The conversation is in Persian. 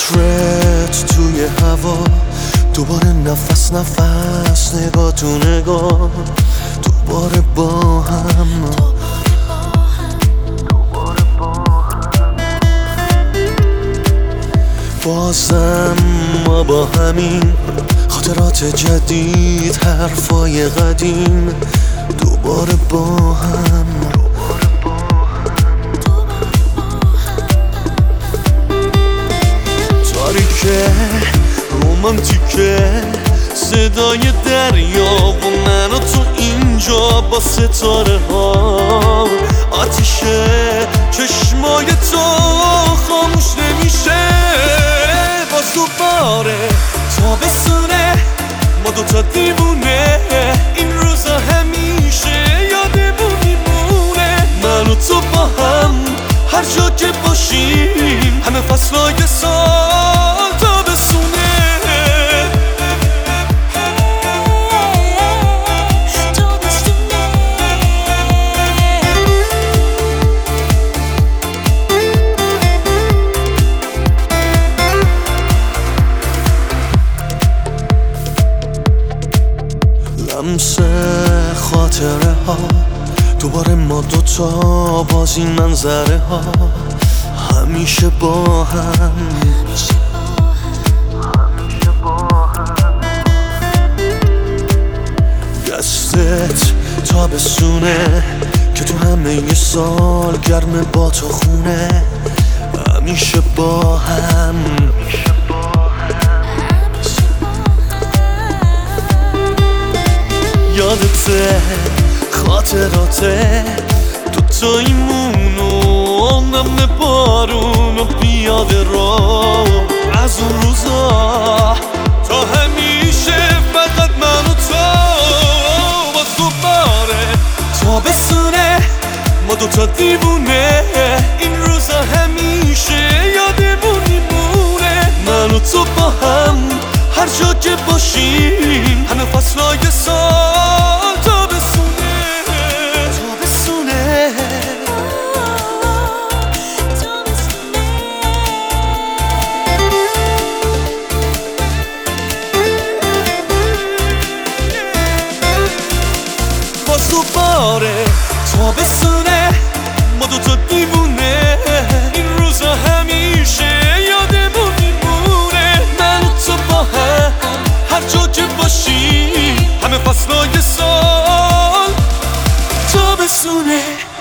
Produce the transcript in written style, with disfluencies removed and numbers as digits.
عطرت توی هوا، دوباره نفس نفس، نگاه تو نگاه، دوباره با هم. بازم ما با همین خاطرات جدید، حرفای قدیم، دوباره با هم. تاریکه رومانتیکه، صدای دریا و من و تو اینجا با ستاره ها. آتیشه چشمای تو خاموش نمیشه، باز دوباره تابستونه، ما دوتا دیوونه، این روزا همیشه یادمون میمونه. من و تو با هم هر جا که باشیم، همه فصلای سال تابستونه. لمس خاطره ها، دوباره ما دوتا باز این منظره ها، همیشه با هم. دستت تابستونه که تو همه ی سال گرمه با تو خونه، همیشه با هم. یادته خاطراته، دوتاییمون و نم بارون و پیاده رو، از اون روزا تا همیشه فقط من و تو. باز دوباره تابستونه، ما دوتا دیوونه، این روزا همیشه یادمون میمونه. من و تو با هم هر جا که باشیم، همه فصلای سال تابستونه. تابستونه باز دوباره تابستونه، ما دوتا دیوونه، این روزا همیشه یادمون میمونه. من و تو با هم هر جا که باشیم، همه فصلای سال تابستونه.